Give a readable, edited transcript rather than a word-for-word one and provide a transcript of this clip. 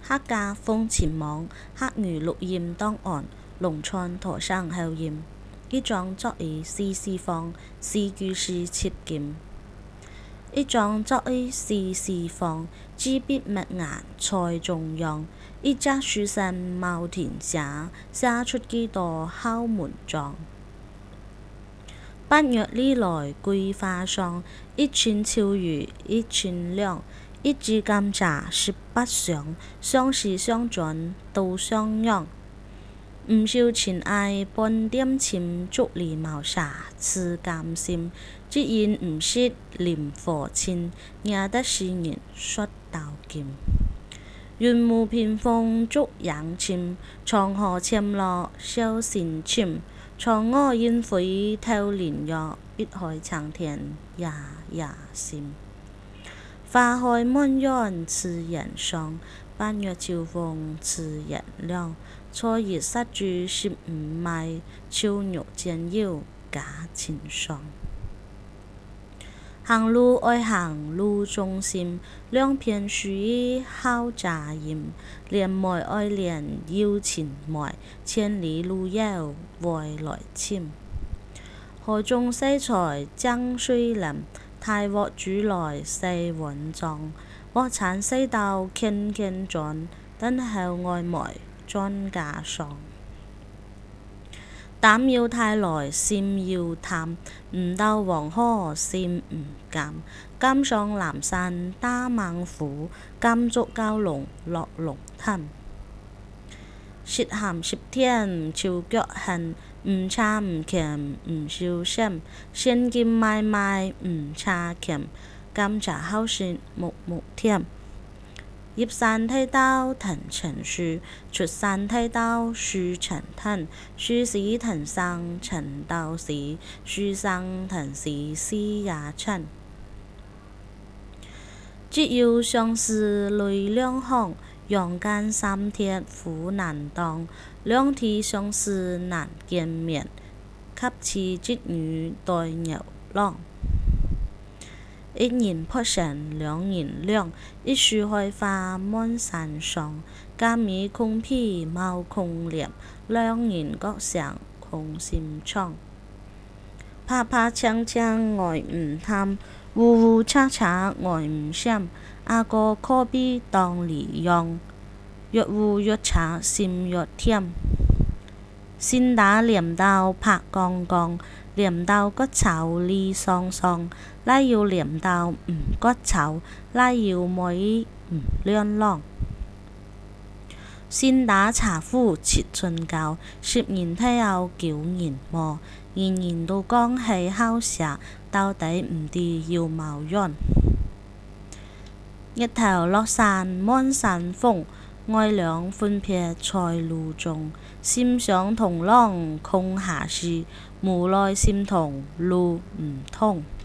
客家風前網，黑魚綠焰當岸，龍川陀生後焰。一狀作以四四方，四句是切劍。一狀作以四四方，紙筆墨顏在中央。一隻書生冒天下，寫出幾多好文章。八月里來桂花香，一寸秋雨一寸涼。一枝甘蔗18香，相思相轉都相養。唔少情愛半點情，竹籬茅舍似甘心。只因唔識念佛親，惹得世人說道劍。雲霧屏風燭陽침長河漸落笑聲침嫦娥煙飛透連月，碧海長天夜夜心。花開滿園似人霜，八月秋風似人涼。初日殺豬15邁，秋肉煎腰架清霜。行路愛行路中心，兩片樹意好扎音。連梅愛連腰前梅，千里路遙為來尋。河中西財江水林，大鑊煮來細碗裝。鑊鏟細刀傾傾轉，等候愛梅轉家爽。膽要太來心要淡，唔到黃河心唔甘。甘上南山打猛虎，甘竹蛟龍落龍潭。食鹹食甜手腳痕，唔差唔鹹唔小心。現金買賣唔差鹹，甘蔗好食木木甜。入山睇到藤成樹，出山睇到樹成藤。樹是藤上成道時，樹上藤是死也成。只要相思淚兩行，陽間三鐵苦難當。兩地相思難見面，及此織女待牛郎。一人撲成兩人涼，一樹開花滿山霜。甲米空皮毛空臉，兩人各上空心腸。拍拍槍槍愛唔貪，烏烏叉叉愛唔閃。阿哥可比當梨樣，越烏越叉心越甜。先打鐮刀拍光光，鐮刀骨臭理爽爽。拉要鐮刀唔骨臭，拉要妹唔亮朗。先打茶壺切春糕，10人睇後9人磨。人人都講係好食，到底唔知要冇樣。日頭落山滿山風，愛娘分別在路中。心上同郎空下時，無奈心同路唔通。